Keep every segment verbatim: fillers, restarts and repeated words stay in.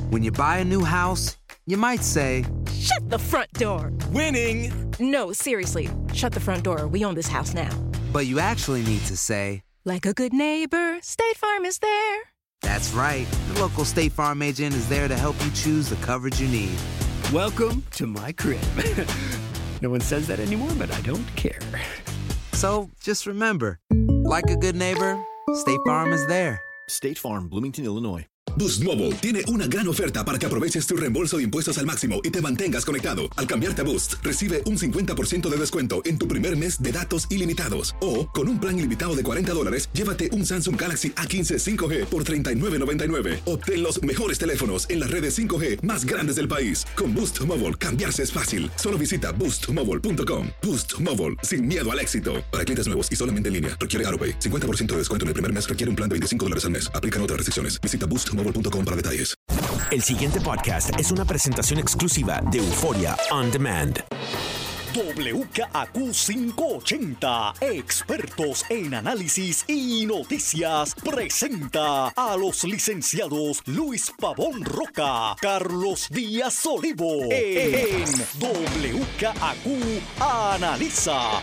When you buy a new house, you might say, "Shut the front door." Winning! No, seriously. Shut the front door. We own this house now. but you actually need to say, like a good neighbor, State Farm is there. That's right. The local State Farm agent is there to help you choose the coverage you need. Welcome to my crib. No one says that anymore, but I don't care. So just remember, like a good neighbor, State Farm is there. State Farm, Bloomington, Illinois. Boost Mobile tiene una gran oferta para que aproveches tu reembolso de impuestos al máximo y te mantengas conectado. Al cambiarte a Boost, recibe un cincuenta por ciento de descuento en tu primer mes de datos ilimitados. O, con un plan ilimitado de cuarenta dólares, llévate un Samsung Galaxy A quince cinco G por treinta y nueve noventa y nueve. Obtén los mejores teléfonos en las redes cinco G más grandes del país. Con Boost Mobile, cambiarse es fácil. Solo visita boost mobile punto com. Boost Mobile, sin miedo al éxito. Para clientes nuevos y solamente en línea, requiere AutoPay. cincuenta por ciento de descuento en el primer mes requiere un plan de veinticinco dólares al mes. Aplican otras restricciones. Visita boost mobile punto com para detalles. El siguiente podcast es una presentación exclusiva de Euforia On Demand. W K A Q quinientos ochenta, expertos en análisis y noticias, presenta a los licenciados Luis Pavón Roca, Carlos Díaz Olivo, en W K A Q Analiza.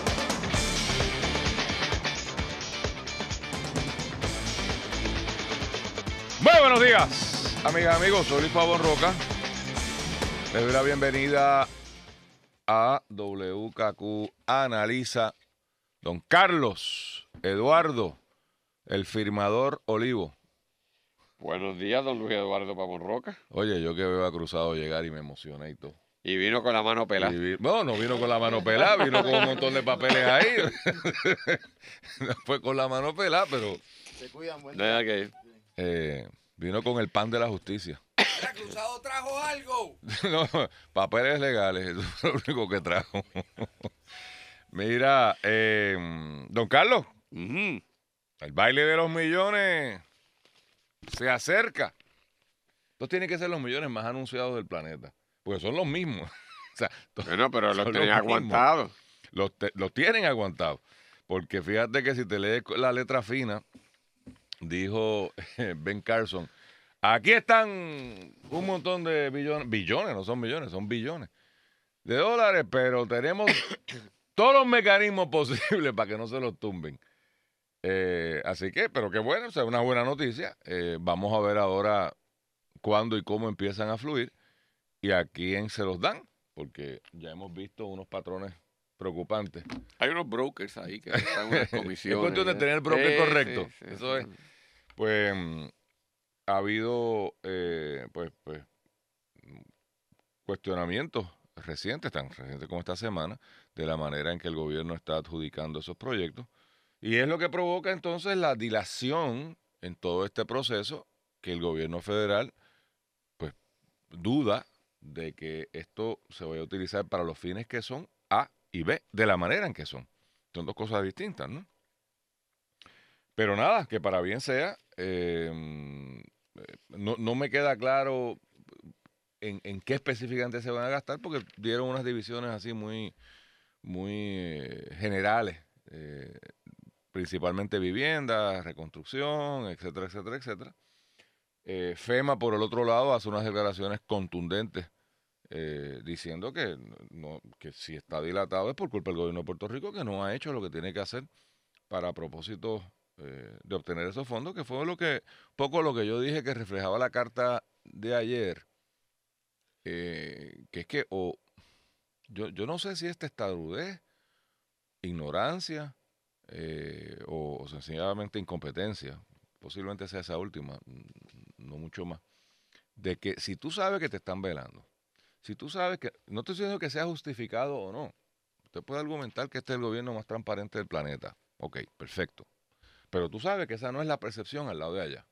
Muy buenos días, amigas y amigos. Soy Luis Pavón Roca. Les doy la bienvenida a W K Q Analiza. Don Carlos Eduardo, el firmador Olivo. Buenos días, don Luis Eduardo Pavón Roca. Oye, yo que veo a Cruzado llegar y me emocioné y todo. Y vino con la mano pelada. Vi, no, no vino con la mano pelada, vino con un montón de papeles ahí. No fue con la mano pelada, pero... Se cuidan, buen día. Que... Eh, vino con el pan de la justicia. ¿El Cruzado trajo algo? No, papeles legales, eso es lo único que trajo. Mira, eh, don Carlos, Uh-huh. el baile de los millones se acerca. Estos tienen que ser los millones más anunciados del planeta, porque son los mismos. O sea, Bueno, pero los son tenía los aguantados. Los, te- los tienen aguantados. Porque fíjate que si te lees la letra fina, dijo Ben Carson, aquí están un montón de billones, billones, no son millones, son billones de dólares, pero tenemos todos los mecanismos posibles para que no se los tumben. Eh, así que, pero qué bueno, o sea, una buena noticia. Eh, vamos a ver ahora cuándo y cómo empiezan a fluir y a quién se los dan, porque ya hemos visto unos patrones preocupantes. Hay unos brokers ahí que dan unas comisiones. Es cuestión de tener el broker Sí, correcto. sí, sí, Eso sí. es. Pues mm, ha habido eh, pues, pues cuestionamientos recientes, tan recientes como esta semana, de la manera en que el gobierno está adjudicando esos proyectos. Y es lo que provoca entonces la dilación en todo este proceso, que el gobierno federal pues duda de que esto se vaya a utilizar para los fines que son A y B, de la manera en que son. Son dos cosas distintas, ¿no? Pero nada, que para bien sea, eh, no, no me queda claro en, en qué específicamente se van a gastar, porque dieron unas divisiones así muy, muy eh, generales, eh, principalmente vivienda, reconstrucción, etcétera, etcétera, etcétera. Eh, FEMA, por el otro lado, hace unas declaraciones contundentes eh, diciendo que, no, que si está dilatado es por culpa del gobierno de Puerto Rico, que no ha hecho lo que tiene que hacer para propósitos eh, de obtener esos fondos, que fue lo que poco lo que yo dije que reflejaba la carta de ayer, eh, que es que o yo, yo no sé si es testarudez, ignorancia eh, o, o sencillamente incompetencia, posiblemente sea esa última, no mucho más, de que si tú sabes que te están velando, si tú sabes que, no estoy diciendo que sea justificado o no, usted puede argumentar que este es el gobierno más transparente del planeta, ok, perfecto, pero tú sabes que esa no es la percepción al lado de allá.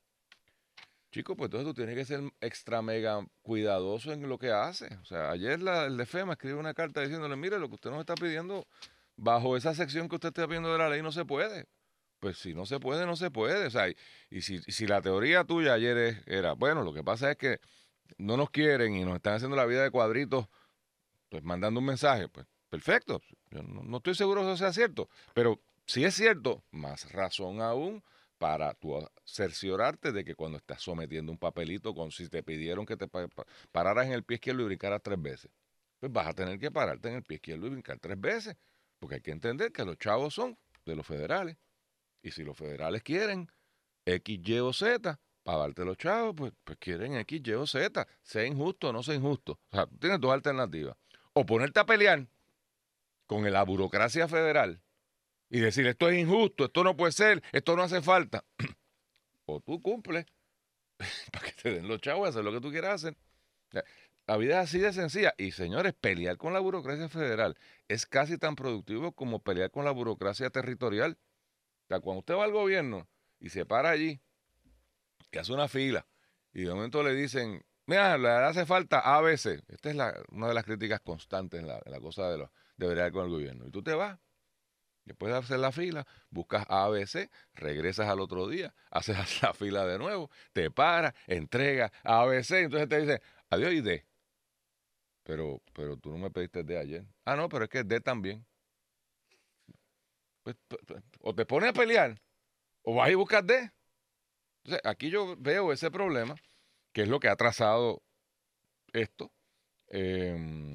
Chico, pues entonces tú tienes que ser extra mega cuidadoso en lo que hace. O sea, ayer la, el de FEMA escribió una carta diciéndole, mire, lo que usted nos está pidiendo, bajo esa sección que usted está pidiendo de la ley, no se puede. Pues si no se puede, no se puede. O sea, y, y si, y si la teoría tuya ayer es- era, bueno, lo que pasa es que no nos quieren y nos están haciendo la vida de cuadritos, pues mandando un mensaje, pues perfecto. Yo no, no estoy seguro que eso sea cierto, pero si es cierto, más razón aún para tú cerciorarte de que cuando estás sometiendo un papelito, con si te pidieron que te pa- pa- pararas en el pie izquierdo y brincaras tres veces, pues vas a tener que pararte en el pie izquierdo y brincar tres veces, porque hay que entender que los chavos son de los federales, y si los federales quieren X, Y o Z, para darte los chavos, pues, pues quieren X, Y o Z, sea injusto o no sea injusto. O sea, tú tienes dos alternativas, o ponerte a pelear con la burocracia federal, y decir, esto es injusto, esto no puede ser, esto no hace falta. O tú cumples para que te den los chavos y hacer lo que tú quieras hacer. O sea, la vida es así de sencilla. Y señores, pelear con la burocracia federal es casi tan productivo como pelear con la burocracia territorial. O sea, cuando usted va al gobierno y se para allí, que hace una fila, y de momento le dicen, mira, le hace falta A B C. Esta es la, una de las críticas constantes en la, en la cosa de, lo, de bregar con el gobierno. Y tú te vas. Después de hacer la fila, buscas A B C, regresas al otro día, haces la fila de nuevo, te paras, entregas A B C, entonces te dicen, adiós y D. Pero, pero tú no me pediste D ayer. Ah, no, pero es que D también. Pues, o te pones a pelear, o vas y buscas D. Entonces, aquí yo veo ese problema, que es lo que ha trazado esto. Eh,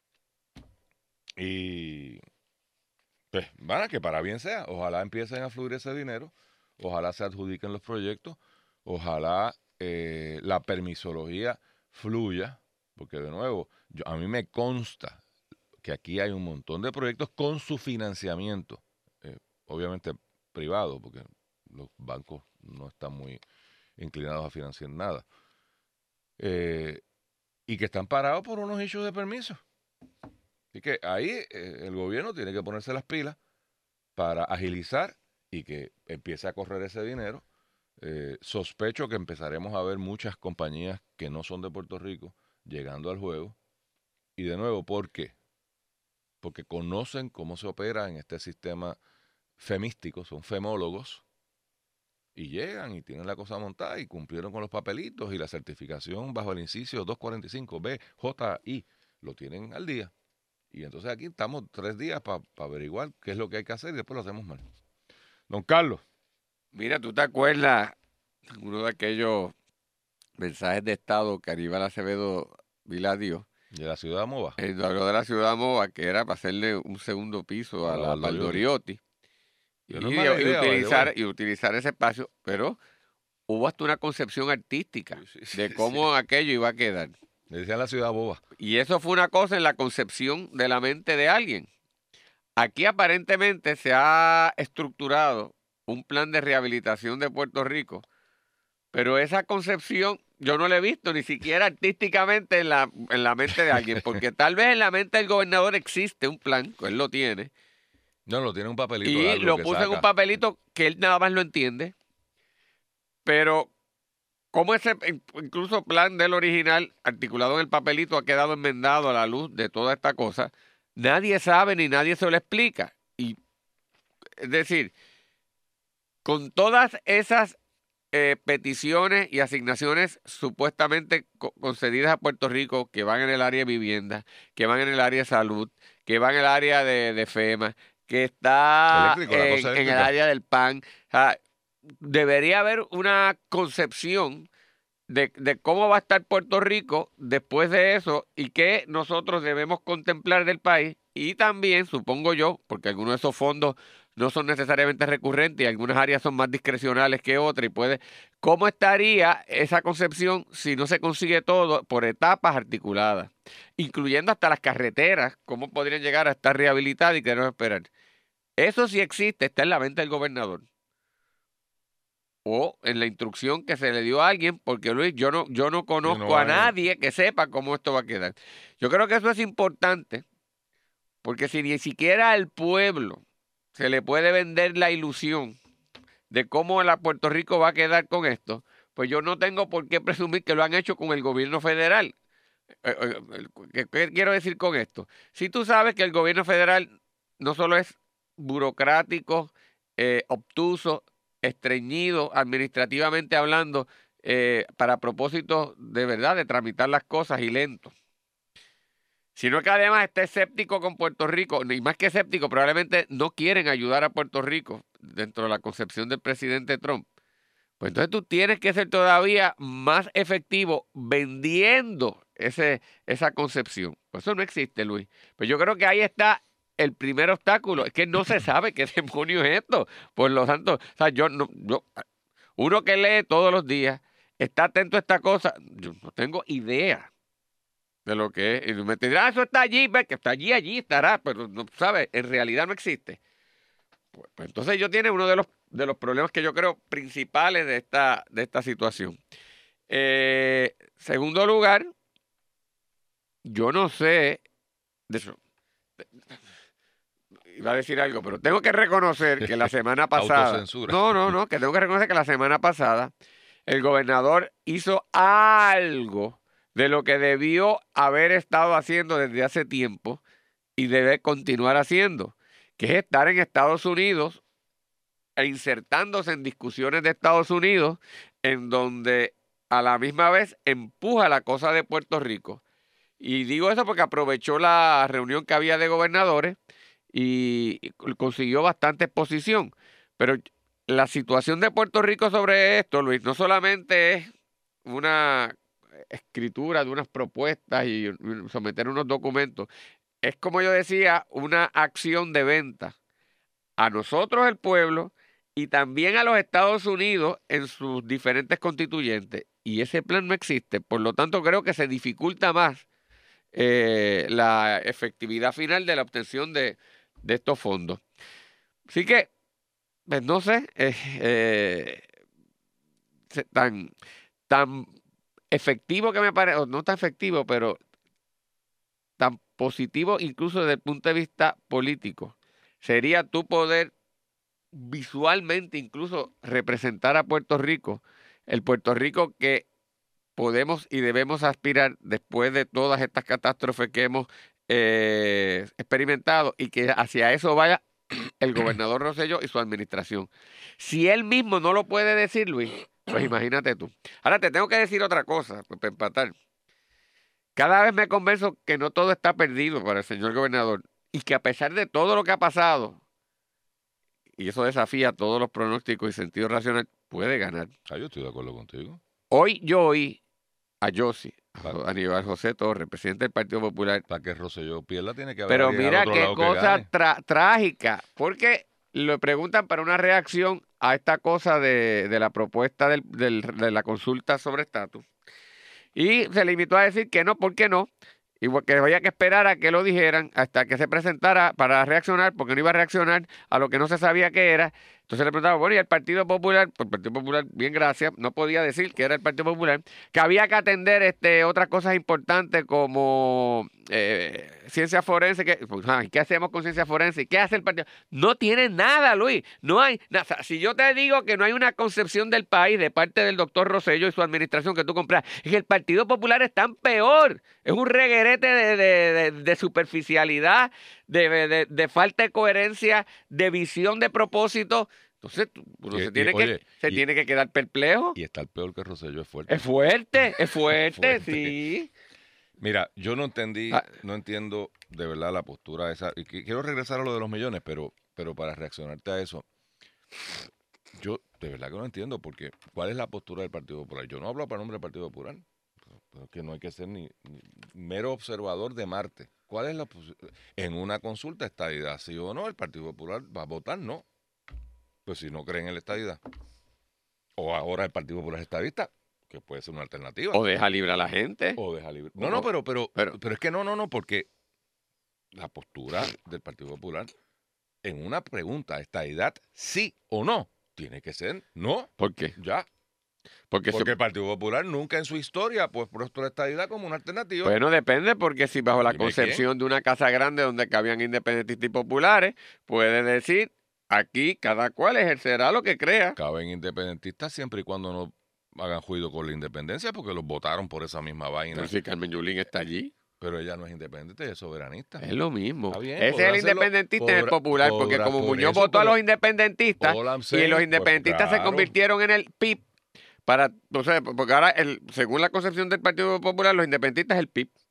y... Pues, van a que para bien sea. Ojalá empiecen a fluir ese dinero, ojalá se adjudiquen los proyectos, ojalá eh, la permisología fluya, porque de nuevo, yo, a mí me consta que aquí hay un montón de proyectos con su financiamiento, eh, obviamente privado, porque los bancos no están muy inclinados a financiar nada, eh, y que están parados por unos hechos de permiso. Así que ahí eh, el gobierno tiene que ponerse las pilas para agilizar y que empiece a correr ese dinero. Eh, sospecho que empezaremos a ver muchas compañías que no son de Puerto Rico llegando al juego. Y de nuevo, ¿por qué? Porque conocen cómo se opera en este sistema femístico, son femólogos, y llegan y tienen la cosa montada y cumplieron con los papelitos y la certificación bajo el inciso doscientos cuarenta y cinco B J I lo tienen al día. Y entonces aquí estamos tres días para pa averiguar qué es lo que hay que hacer y después lo hacemos mal. Don Carlos. Mira, ¿tú te acuerdas uno de aquellos mensajes de Estado que Aníbal Acevedo Viladio? De la ciudad de Mova. El habló de la ciudad de Mova, que era para hacerle un segundo piso a, a la Valdoriotti. Y, no y, idea, utilizar, y utilizar ese espacio, pero hubo hasta una concepción artística sí, sí, de cómo sí. aquello iba a quedar. Le decían la ciudad boba. Y eso fue una cosa en la concepción de la mente de alguien. Aquí aparentemente se ha estructurado un plan de rehabilitación de Puerto Rico, pero esa concepción yo no la he visto ni siquiera artísticamente en la, en la mente de alguien, porque tal vez en la mente del gobernador existe un plan, él lo tiene. No, lo tiene un papelito. Y lo puso saca. en un papelito que él nada más lo entiende, pero... ¿Cómo ese incluso plan del original, articulado en el papelito, ha quedado enmendado a la luz de toda esta cosa? Nadie sabe ni nadie se lo explica. Y, es decir, con todas esas eh, peticiones y asignaciones supuestamente co concedidas a Puerto Rico, que van en el área de vivienda, que van en el área de salud, que van en el área de, de FEMA, que está en, en el área del P A N, o sea, debería haber una concepción de, de cómo va a estar Puerto Rico después de eso y qué nosotros debemos contemplar del país. Y también, supongo yo, porque algunos de esos fondos no son necesariamente recurrentes y algunas áreas son más discrecionales que otras, y puede, ¿cómo estaría esa concepción si no se consigue todo por etapas articuladas? Incluyendo hasta las carreteras, ¿cómo podrían llegar a estar rehabilitadas y queremos esperar? Eso sí existe, está en la mente del gobernador. O en la instrucción que se le dio a alguien, porque Luis, yo no, yo no conozco no a nadie que sepa cómo esto va a quedar. Yo creo que eso es importante, porque si ni siquiera al pueblo se le puede vender la ilusión de cómo la Puerto Rico va a quedar con esto, pues yo no tengo por qué presumir que lo han hecho con el gobierno federal. ¿Qué, qué quiero decir con esto? Si tú sabes que el gobierno federal no solo es burocrático, eh, obtuso, estreñido administrativamente hablando, eh, para propósitos de verdad de tramitar las cosas y lento. sino que además está escéptico con Puerto Rico, y más que escéptico, probablemente no quieren ayudar a Puerto Rico dentro de la concepción del presidente Trump, pues entonces tú tienes que ser todavía más efectivo vendiendo ese, esa concepción. Pues eso no existe, Luis. Pues yo creo que ahí está el primer obstáculo, es que no se sabe qué demonio es esto, por lo tanto, o sea, yo no, yo, uno que lee todos los días, está atento a esta cosa, yo no tengo idea de lo que es, y me dirán, ah, eso está allí, ve que está allí, allí estará, pero no sabes, en realidad no existe. Pues, pues entonces yo tiene uno de los de los problemas que yo creo principales de esta, de esta situación. Eh, segundo lugar, yo no sé, de eso, iba a decir algo, pero tengo que reconocer que la semana pasada, Autocensura. no, no, no, que tengo que reconocer que la semana pasada el gobernador hizo algo de lo que debió haber estado haciendo desde hace tiempo y debe continuar haciendo, que es estar en Estados Unidos e insertándose en discusiones de Estados Unidos en donde a la misma vez empuja la cosa de Puerto Rico. Y digo eso porque aprovechó la reunión que había de gobernadores y consiguió bastante exposición. Pero la situación de Puerto Rico sobre esto, Luis, no solamente es una escritura de unas propuestas y someter unos documentos, es, como yo decía, una acción de venta a nosotros, el pueblo, y también a los Estados Unidos en sus diferentes constituyentes. Y ese plan no existe. Por lo tanto, creo que se dificulta más eh, la efectividad final de la obtención de, de estos fondos. Así que, pues no sé, eh, eh, tan, tan efectivo que me parece, no tan efectivo, pero tan positivo incluso desde el punto de vista político, sería tu poder visualmente incluso representar a Puerto Rico, el Puerto Rico que podemos y debemos aspirar después de todas estas catástrofes que hemos eh, experimentado, y que hacia eso vaya el gobernador Rosselló y su administración. Si él mismo no lo puede decir, Luis, pues imagínate tú. Ahora te tengo que decir otra cosa, pues, para empatar. Cada vez me convenzo que no todo está perdido para el señor gobernador, y que a pesar de todo lo que ha pasado, y eso desafía todos los pronósticos y sentido racional, puede ganar. Ah, yo estoy de acuerdo contigo. Hoy yo oí a Yossi, a Aníbal José Torres, presidente del Partido Popular. Para que Rosselló pierda tiene que haber Pero alguien al mira otro qué lado que cosa gane. tra- trágica, porque le preguntan para una reacción a esta cosa de, de la propuesta del, del- de la consulta sobre estatus. Y se limitó a decir que no, ¿por qué no? Igual que había que esperar a que lo dijeran hasta que se presentara para reaccionar, porque no iba a reaccionar a lo que no se sabía que era. Entonces le preguntaba, bueno, y el Partido Popular, pues el Partido Popular, bien gracias, no podía decir que era el Partido Popular, que había que atender este otras cosas importantes como eh, ciencia forense. Que, pues, ay, ¿qué hacemos con ciencia forense? ¿Qué hace el Partido? No tiene nada, Luis, no hay nada. O sea, si yo te digo que no hay una concepción del país de parte del doctor Rosselló y su administración que tú compras, es que el Partido Popular es tan peor, es un reguerete de, de, de, de superficialidad, de, de, de falta de coherencia, de visión de propósito. Entonces, uno Y- se, y, tiene, que, oye, se y- tiene que quedar perplejo. Y está el peor que Rosselló, es fuerte. Es fuerte, es fuerte, Fuerte. sí. Mira, yo no entendí, Ah. no entiendo de verdad la postura esa. Y que- quiero regresar a lo de los millones, pero, pero para reaccionarte a eso, yo de verdad que no entiendo, porque ¿cuál es la postura del Partido Popular? Yo no hablo para nombre del Partido Popular, pero que no hay que ser ni, ni mero observador de Marte. ¿Cuál es la posición? En una consulta, estadidad, sí o no, el Partido Popular va a votar no. Pues si no creen en la estadidad. O ahora el Partido Popular es estadista, que puede ser una alternativa. O deja libre a la gente. O deja libre. No, no, pero, pero, Pero- pero, es que no, no, no, porque la postura del Partido Popular en una pregunta, estadidad, sí o no, tiene que ser no. ¿Por qué? Ya. Porque, Porque si- el Partido Popular nunca en su historia pues puesto la estadidad como una alternativa. bueno, depende, porque si bajo la Dime concepción de una casa grande donde cabían independentistas y populares, puede decir, aquí cada cual ejercerá lo que crea. Caben independentistas siempre y cuando no hagan juicio con la independencia, porque los votaron por esa misma vaina. Pero si Carmen Yulín está allí, Pero ella no es independiente, ella es soberanista. es lo mismo. Está bien, Ese es podrá el hacerlo, independentista y el podrá- popular, porque podrá- como por Muñoz eso, votó a pero- los independentistas all I'm y saying, los pues, independentistas se claro. convirtieron en el P I B, para, o sea, porque ahora, el, según la concepción del Partido Popular, los independentistas es el P I B.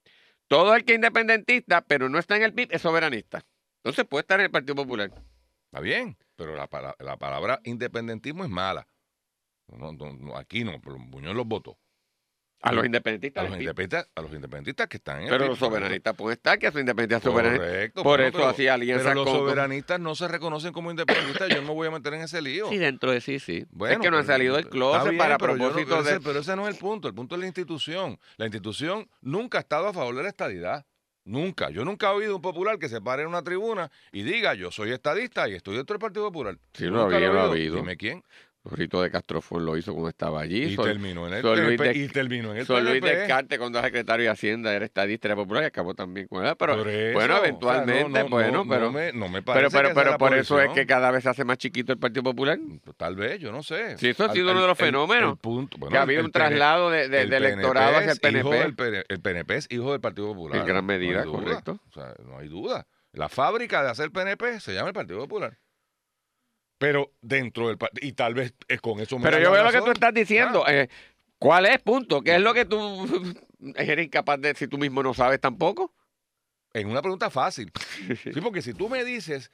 todo el que es independentista, pero no está en el P I B, es soberanista. Entonces puede estar en el Partido Popular. Está bien, pero la, pala- la palabra independentismo es mala. No, no, no, aquí no, pero Muñoz los votó. A los independentistas A del los, P I B. independentistas, a los independentistas que están en el Pero P I B, los soberanistas pueden estar, que son independentistas soberanistas. Correcto. Por bueno, eso pero- hacía alianza Pero los con... con- soberanistas no se reconocen como independentistas. Yo no me voy a meter en ese lío. Sí, dentro de sí, sí. Bueno, es que no han pero- salido del está closet bien, para pero yo no- propósito ese- de... Pero ese no es el punto. El punto es la institución. La institución nunca ha estado a favor de la estadidad. Nunca. Yo nunca he oído un popular que se pare en una tribuna y diga, yo soy estadista y estoy dentro del Partido Popular. Sí, lo Nunca había, he lo ha oído. habido. Dime quién. Rito de Castrofón lo hizo cuando estaba allí. Y Sol- terminó en el Sol Luis P N P, de- y terminó en el Sol Luis P N P. Descartes, cuando era secretario de Hacienda, era estadista, era popular y acabó también con él. Pero Por eso, bueno, o sea, eventualmente, no, no, bueno, no, pero, no me, no me pero, parece pero, que esa pero la por eso es posición. que cada vez se hace más chiquito el Partido Popular. Tal vez, yo no sé. Sí, eso ha Al- sido al- uno de los el- fenómenos. el punto- bueno, que ha habido el un P N traslado de, de- el de electorado hacia el P N P es hijo P N P. del P N el P N P es hijo del Partido Popular. En gran medida, no hay duda. correcto. O sea, no hay duda. La fábrica de hacer P N P se llama el Partido Popular. Pero dentro del partido, y tal vez es con eso me Pero dan yo la veo lo que razón. tú estás diciendo. Ah. eh, ¿Cuál es, punto? ¿Qué es lo que tú eres incapaz de si tú mismo no sabes tampoco? En una pregunta fácil. Sí, porque si tú me dices,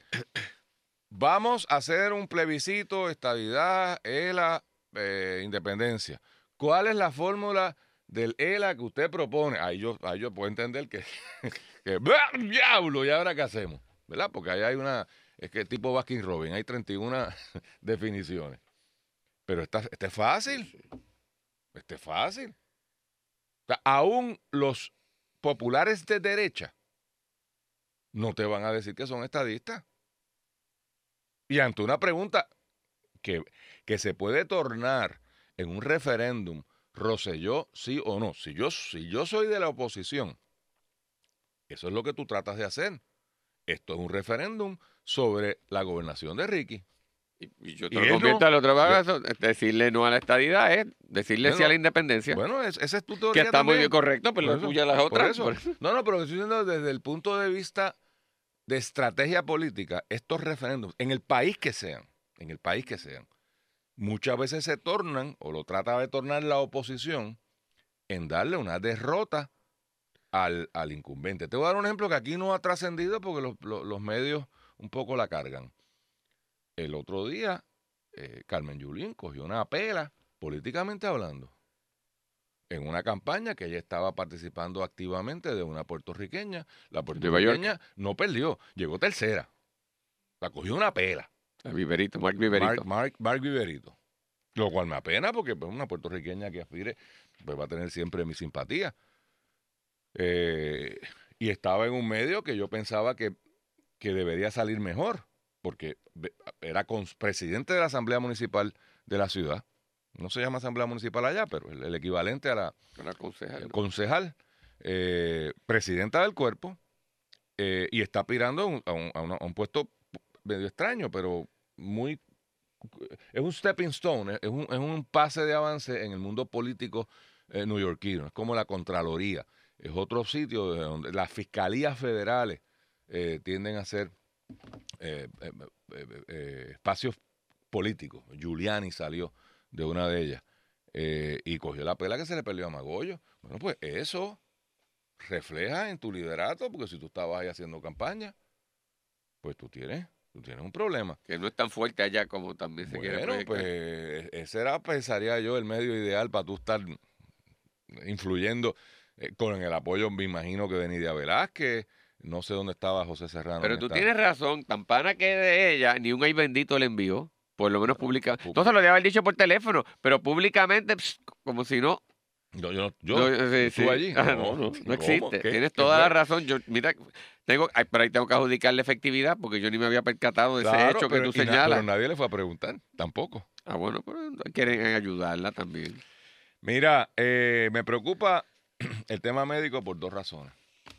vamos a hacer un plebiscito, estadidad, E L A, eh, independencia. ¿Cuál es la fórmula del E L A que usted propone? Ahí yo, ahí yo puedo entender que, que ¡bah, diablo! ¿Y ahora qué hacemos? ¿Verdad? Porque ahí hay una, es que tipo Baskin Robin, hay treinta y una definiciones. Pero esta, este es fácil. Este es fácil. O sea, aún los populares de derecha no te van a decir que son estadistas. Y ante una pregunta que, que se puede tornar en un referéndum, Rosselló, sí o no. Si yo, si yo soy de la oposición, eso es lo que tú tratas de hacer. Esto es un referéndum sobre la gobernación de Ricky. Y, y yo te Y lo él convierto no- a la otra vez, decirle no a la estadidad es decirle sí a la independencia. Bueno, es- esa es tu que teoría está muy también. bien correcto, pero Por la eso, tuya las por otras. eso. por eso. No, no, pero estoy diciendo desde el punto de vista de estrategia política, estos referéndums, en el país que sean, en el país que sean, muchas veces se tornan, o lo trata de tornar la oposición, en darle una derrota al, al incumbente. Te voy a dar un ejemplo que aquí no ha trascendido porque los, los- los medios un poco la cargan. El otro día, eh, Carmen Yulín cogió una pela, políticamente hablando, en una campaña que ella estaba participando activamente de una puertorriqueña. La Nueva York. puertorriqueña no perdió, llegó tercera. La cogió una pela. A Viverito, Mark Viverito. Mark, Mark, Mark Viverito. Lo cual me apena porque pues, una puertorriqueña que aspire pues, va a tener siempre mi simpatía. Eh, y estaba en un medio que yo pensaba que, que debería salir mejor, porque ve- era cons- presidente de la Asamblea Municipal de la ciudad. No se llama Asamblea Municipal allá, pero el, el equivalente a la Una concejal, ¿no? concejal, eh, presidenta del cuerpo, eh, y está aspirando a un, a un- a una- a un puesto medio extraño, pero muy... Es un stepping stone, es un, es un pase de avance en el mundo político eh, neoyorquino. Es como la Contraloría. Es otro sitio de donde las fiscalías federales eh, tienden a ser eh, eh, eh, eh, espacios políticos. Giuliani salió de una de ellas eh, y cogió la pela que se le perdió a Magollo. Bueno, pues eso refleja en tu liderato, porque si tú estabas ahí haciendo campaña, pues tú tienes, tú tienes un problema. Que no es tan fuerte allá como también se quiere Bueno, proyectar. pues ese era, pensaría yo, el medio ideal para tú estar influyendo eh, con el apoyo, me imagino que de Nidia Velázquez, no sé dónde estaba José Serrano. Pero en tú esta- tienes razón, tan pana que de ella, ni un ay bendito le envió, por lo menos públicamente. Entonces lo debe haber dicho por teléfono, pero públicamente, pss, como si no. Yo, yo, yo No, sí, ¿estuve sí. allí? Ah, no, no, no ¿Cómo? existe. ¿Qué? Tienes ¿Qué toda fue? la razón. Yo, mira, tengo, ay, pero ahí tengo que adjudicarle efectividad porque yo ni me había percatado de ese Claro, hecho que pero- tú y na- señalas. Pero nadie le fue a preguntar, tampoco. Ah, bueno, pero quieren ayudarla también. Mira, eh, me preocupa el tema médico por dos razones.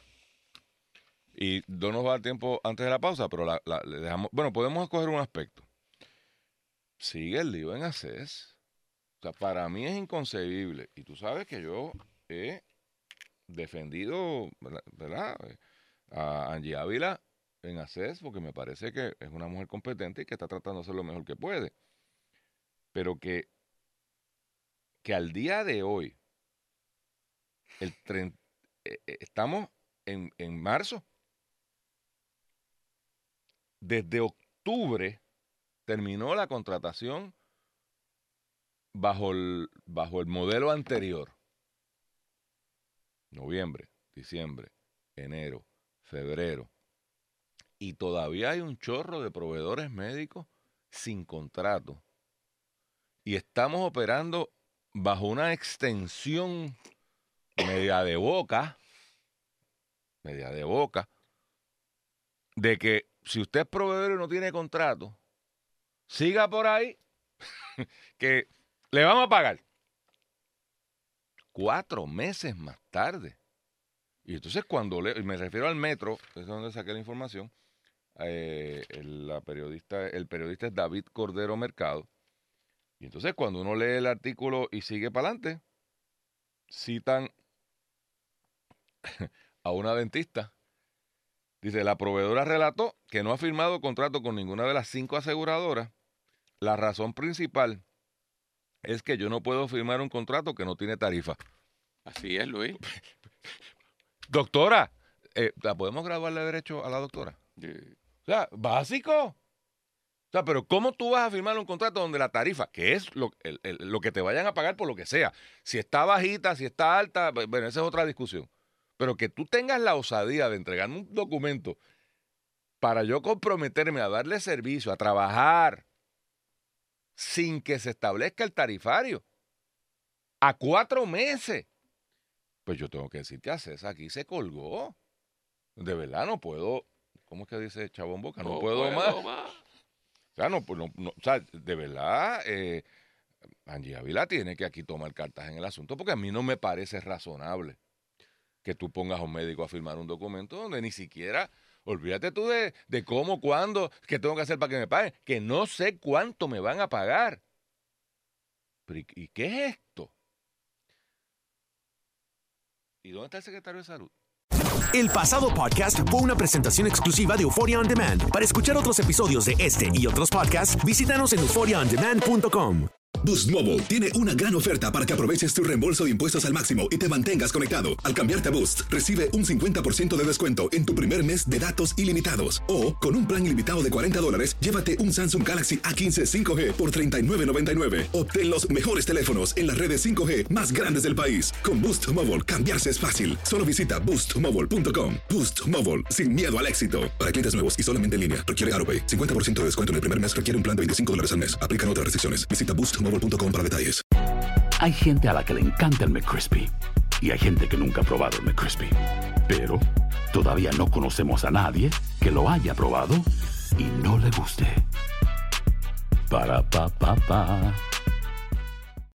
Y no nos va a dar tiempo antes de la pausa, pero la, la- le dejamos. Bueno, podemos escoger un aspecto. Sigue el lío en ACES. O sea, para mí es inconcebible. Y tú sabes que yo he defendido, ¿verdad? ¿verdad? A Angie Ávila en ACES porque me parece que es una mujer competente y que está tratando de hacer lo mejor que puede. Pero que, que al día de hoy, el tren- eh, eh, estamos en, en marzo. Desde octubre terminó la contratación bajo el, bajo el modelo anterior. Noviembre, diciembre, enero, febrero. Y todavía hay un chorro de proveedores médicos sin contrato. Y estamos operando bajo una extensión media de boca, media de boca, de que si usted es proveedor y no tiene contrato, siga por ahí, que le vamos a pagar. Cuatro meses más tarde. Y entonces cuando le, me refiero al Metro, es donde saqué la información, eh, el, la periodista, el periodista es David Cordero Mercado. Y entonces cuando uno lee el artículo y sigue para adelante, citan a una dentista. Dice, la proveedora relató que no ha firmado contrato con ninguna de las cinco aseguradoras. La razón principal es que yo no puedo firmar un contrato que no tiene tarifa. Así es, Luis. Doctora, eh, ¿la podemos graduarle derecho a la doctora? Sí. O sea, básico. O sea, pero ¿cómo tú vas a firmar un contrato donde la tarifa, que es lo, el, el, lo que te vayan a pagar por lo que sea, si está bajita, si está alta, bueno, esa es otra discusión. Pero que tú tengas la osadía de entregarme un documento para yo comprometerme a darle servicio, a trabajar, sin que se establezca el tarifario, a cuatro meses, pues yo tengo que decir que a César aquí se colgó. De verdad no puedo, ¿cómo es que dice Chabón Boca? No, no puedo, puedo más. más. O sea, no, no, no, o sea, de verdad, eh, Angie Ávila tiene que aquí tomar cartas en el asunto, porque a mí no me parece razonable que tú pongas a un médico a firmar un documento donde ni siquiera, olvídate tú de, de cómo, cuándo, qué tengo que hacer para que me paguen, que no sé cuánto me van a pagar. Pero, ¿y, ¿y qué es esto? ¿Y dónde está el secretario de Salud? El pasado podcast fue una presentación exclusiva de Euphoria On Demand. Para escuchar otros episodios de este y otros podcasts, visítanos en euphoria on demand punto com. Boost Mobile tiene una gran oferta para que aproveches tu reembolso de impuestos al máximo y te mantengas conectado. Al cambiarte a Boost, recibe un cincuenta por ciento de descuento en tu primer mes de datos ilimitados. O, con un plan ilimitado de cuarenta dólares, llévate un Samsung Galaxy A quince cinco G por treinta y nueve noventa y nueve. Obtén los mejores teléfonos en las redes cinco G más grandes del país. Con Boost Mobile, cambiarse es fácil. Solo visita boost mobile punto com. Boost Mobile, sin miedo al éxito. Para clientes nuevos y solamente en línea, requiere AutoPay. cincuenta por ciento de descuento en el primer mes requiere un plan de veinticinco dólares al mes. Aplican otras restricciones. Visita boost mobile punto com para detalles. Hay gente a la que le encanta el McCrispy y hay gente que nunca ha probado el McCrispy. Pero todavía no conocemos a nadie que lo haya probado y no le guste. Para pa pa pa.